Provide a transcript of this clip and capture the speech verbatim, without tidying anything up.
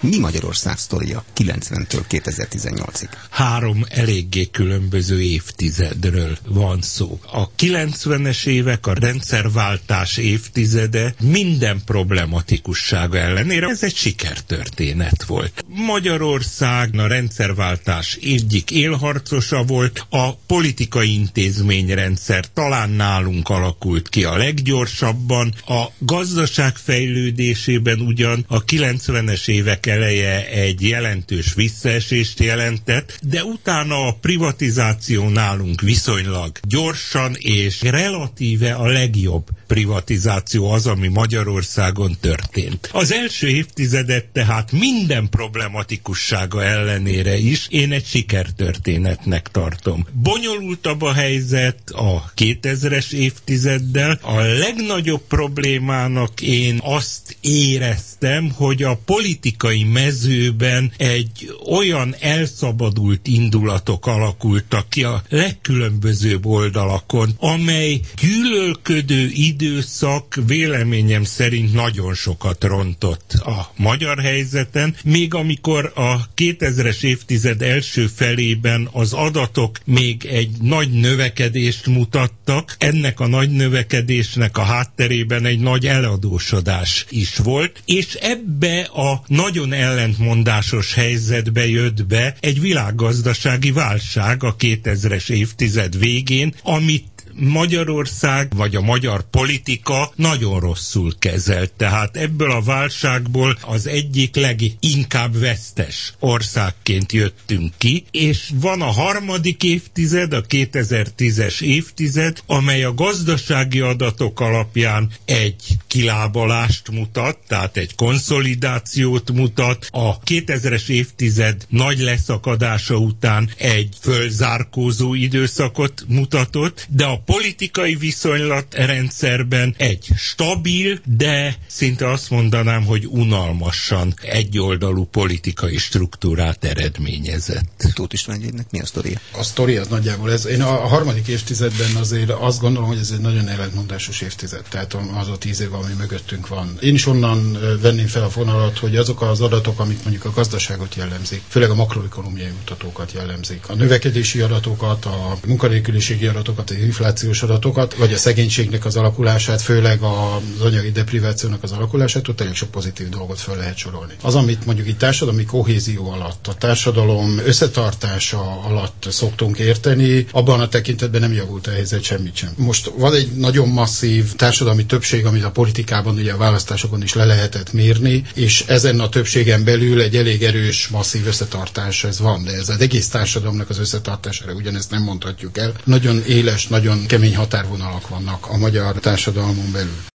Mi Magyarország sztoria kilencventől kétezer-tizennyolcig? Három eléggé különböző évtizedről van szó. A kilencvenes évek a rendszerváltás évtizede minden problematikussága ellenére. Ez egy sikertörténet volt. Magyarország a rendszerváltás egyik élharcosa volt, a politikai intézményrendszer talán nálunk alakult ki a leggyorsabban, a gazdaság fejlődésében ugyan a kilencvenes évek eleje egy jelentős visszaesést jelentett, de utána a privatizáció nálunk viszonylag gyorsan és relatíve a legjobb privatizáció az, ami Magyarországon történt. Az első évtizedet tehát minden problematikussága ellenére is én egy sikertörténetnek tartom. Bonyolultabb a helyzet a kétezres évtizeddel. A legnagyobb problémának én azt éreztem, hogy a politikai mezőben egy olyan elszabadult indulatok alakultak ki a legkülönbözőbb oldalakon, amely gyűlölködő időszak véleményem szerint nagyon sokat rontott a magyar helyzeten, még amikor a kétezres évtized első felében az adatok még egy nagy növekedést mutattak, ennek a nagy növekedésnek a hátterében egy nagy eladósodás is volt, és ebbe a nagyon ellentmondásos helyzetbe jött be egy világgazdasági válság a kétezres évtized végén, amit Magyarország vagy a magyar politika nagyon rosszul kezelt. Tehát ebből a válságból az egyik leginkább vesztes országként jöttünk ki, és van a harmadik évtized, a kétezer-tízes évtized, amely a gazdasági adatok alapján egy kilábalást mutat, tehát egy konszolidációt mutat. A kétezres évtized nagy leszakadása után egy fölzárkózó időszakot mutatott, de a politikai viszonylatrendszerben egy stabil, de szinte azt mondanám, hogy unalmasan egyoldalú politikai struktúrát eredményezett. Tóth István Györgynek mi a sztoria? A sztori az nagyjából ez. Én a harmadik évtizedben azért azt gondolom, hogy ez egy nagyon ellentmondásos évtized. Tehát az a tíz év, ami mögöttünk van. Én is onnan venném fel a fonalat, hogy azok az adatok, amik mondjuk a gazdaságot jellemzik, főleg a makroökonómiai mutatókat jellemzik. A növekedési adatokat, a munkanélküliségi adatokat, a inflációs adatokat, vagy a szegénységnek az alakulását, főleg az anyagi deprivációnak az alakulását, ott elég sok pozitív dolgot föl lehet sorolni. Az, amit mondjuk itt társadalmi kohézió alatt, a társadalom összetartása alatt szoktunk érteni, abban a tekintetben nem javult a helyzet semmit sem. Most van egy nagyon masszív társadalmi többség, amit a politikában, ugye a választásokon is le lehetett mérni, és ezen a többségen belül egy elég erős, masszív összetartás ez van, de ez az egész társadalomnak az összetartására ugyanezt nem mondhatjuk el. Nagyon éles, nagyon kemény határvonalak vannak a magyar társadalmon belül.